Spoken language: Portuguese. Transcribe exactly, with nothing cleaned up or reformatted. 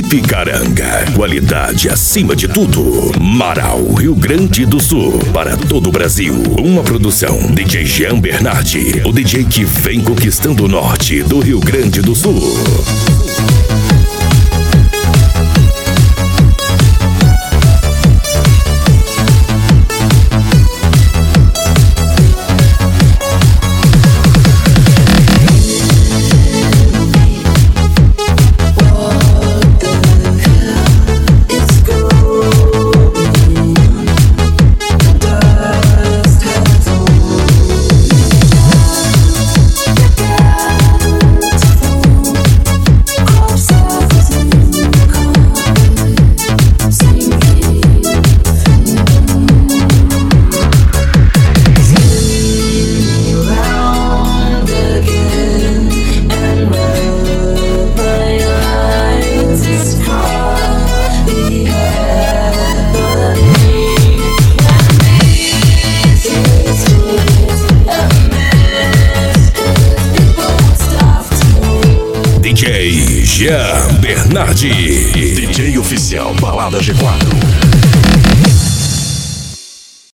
Ipicaranga, qualidade acima de tudo. Marau, Rio Grande do Sul, para todo o Brasil. Uma produção D J Jean Bernardi, o D J que vem conquistando o norte do Rio Grande do Sul. D J Jean Bernardi, D J oficial Balada G quatro.